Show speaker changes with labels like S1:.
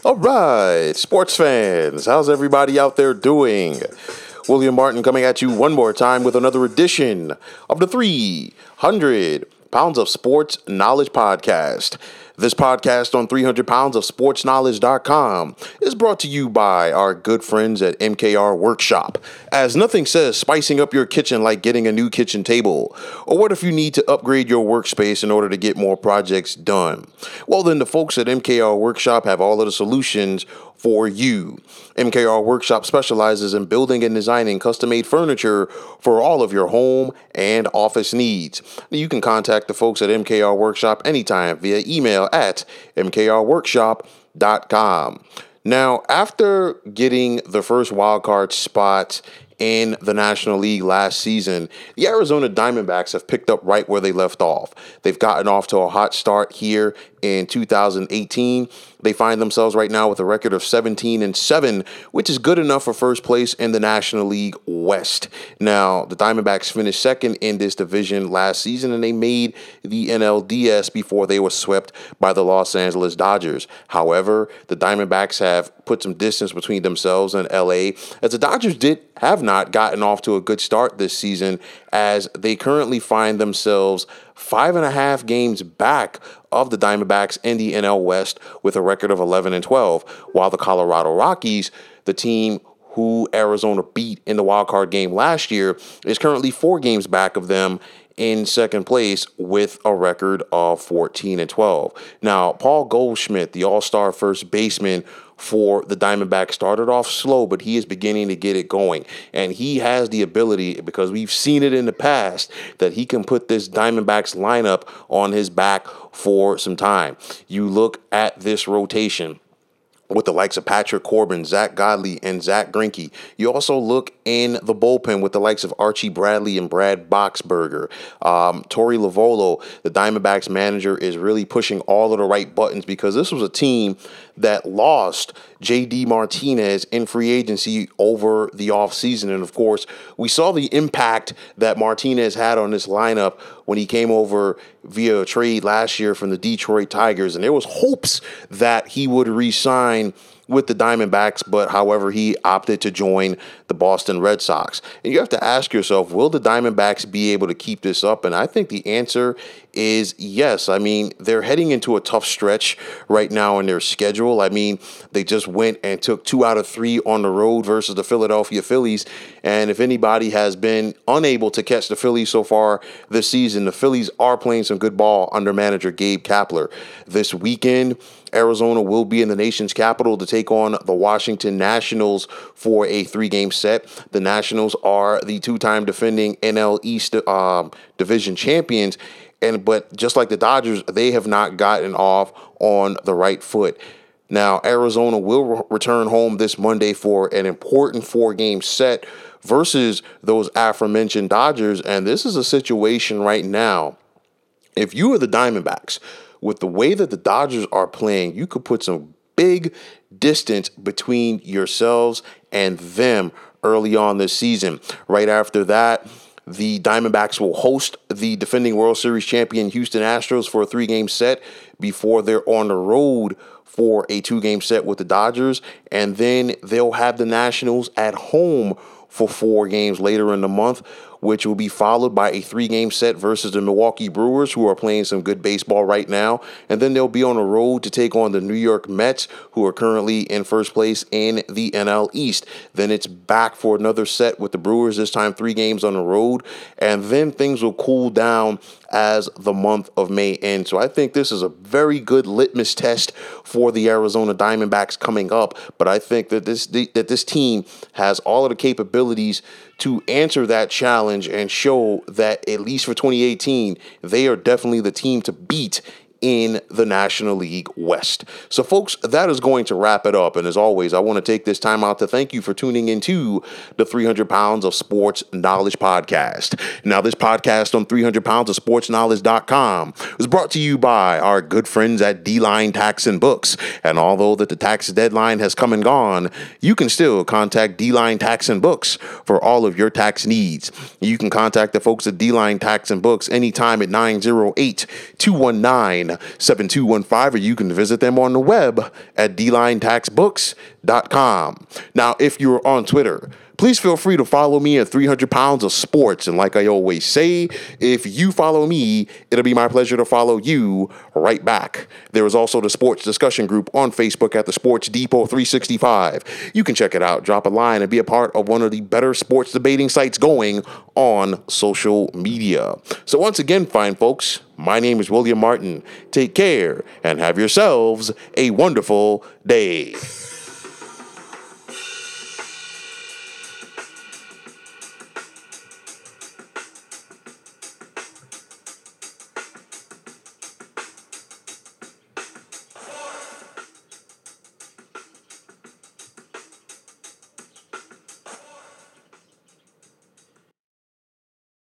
S1: All right, sports fans, how's everybody out there doing? William Martin coming at you one more time with another edition of the 300 Pounds of Sports Knowledge Podcast. This podcast on 300 pounds of sportsknowledge.com is brought to you by our good friends at MKR Workshop. As nothing says spicing up your kitchen like getting a new kitchen table. Or what if you need to upgrade your workspace in order to get more projects done? Well, then the folks at MKR Workshop have all of the solutions for you. MKR Workshop specializes in building and designing custom-made furniture for all of your home and office needs. You can contact the folks at MKR Workshop anytime via email at mkrworkshop.com. Now, after getting the first wildcard spot in the National League last season, the Arizona Diamondbacks have picked up right where they left off. They've gotten off to a hot start here in 2018. They find themselves right now with a record of 17-7, which is good enough for first place in the National League West. Now, the Diamondbacks finished second in this division last season, and they made the NLDS before they were swept by the Los Angeles Dodgers. However, the Diamondbacks have put some distance between themselves and LA, as the Dodgers have not gotten off to a good start this season, as they currently find themselves 5.5 games back of the Diamondbacks in the NL West with a record of 11-12, while the Colorado Rockies, the team who Arizona beat in the wildcard game last year, is currently 4 games back of them in second place with a record of 14-12. Now, Paul Goldschmidt, the all-star first baseman for the Diamondbacks, started off slow, but he is beginning to get it going. And he has the ability, because we've seen it in the past, that he can put this Diamondbacks lineup on his back for some time. You look at this rotation with the likes of Patrick Corbin, Zach Godley, and Zach Greinke. You also look in the bullpen with the likes of Archie Bradley and Brad Boxberger. Torey Lovullo, the Diamondbacks manager, is really pushing all of the right buttons, because this was a team that lost J.D. Martinez in free agency over the offseason. And, of course, we saw the impact that Martinez had on this lineup when he came over via a trade last year from the Detroit Tigers. And there was hopes that he would re-sign with the Diamondbacks, but however, he opted to join the Boston Red Sox. And you have to ask yourself, will the Diamondbacks be able to keep this up? And I think the answer is yes. I mean, they're heading into a tough stretch right now in their schedule. I mean, they just went and took 2 out of 3 on the road versus the Philadelphia Phillies. And if anybody has been unable to catch the Phillies so far this season, the Phillies are playing some good ball under manager Gabe Kapler. This weekend, Arizona will be in the nation's capital to take on the Washington Nationals for a 3-game set. The Nationals are the 2-time defending NL East division champions. But just like the Dodgers, they have not gotten off on the right foot. Now, Arizona will return home this Monday for an important 4-game set versus those aforementioned Dodgers. And this is a situation right now. If you are the Diamondbacks, with the way that the Dodgers are playing, you could put some big distance between yourselves and them early on this season. Right after that, the Diamondbacks will host the defending World Series champion Houston Astros for a 3-game set before they're on the road for a 2-game set with the Dodgers. And then they'll have the Nationals at home for 4 games later in the month, which will be followed by a 3-game set versus the Milwaukee Brewers, who are playing some good baseball right now. And then they'll be on the road to take on the New York Mets, who are currently in first place in the NL East. Then it's back for another set with the Brewers, this time 3 games on the road. And then things will cool down as the month of May ends. So I think this is a very good litmus test for the Arizona Diamondbacks coming up. But I think that this team has all of the capabilities to answer that challenge and show that, at least for 2018, they are definitely the team to beat in the National League West. So, folks, that is going to wrap it up. And as always, I want to take this time out to thank you for tuning into the 300 Pounds of Sports Knowledge Podcast. Now, this podcast on 300 pounds of sportsknowledge.com was brought to you by our good friends at D-Line Tax and Books. And although that the tax deadline has come and gone, you can still contact D-Line Tax and Books for all of your tax needs. You can contact the folks at D-Line Tax and Books anytime at 908-219 809-7215, or you can visit them on the web at dlinetaxbooks.com. Now, if you're on Twitter, please feel free to follow me at 300 Pounds of Sports. And like I always say, if you follow me, it'll be my pleasure to follow you right back. There is also the sports discussion group on Facebook at the Sports Depot 365. You can check it out, drop a line, and be a part of one of the better sports debating sites going on social media. So once again, fine folks, my name is William Martin. Take care and have yourselves a wonderful day.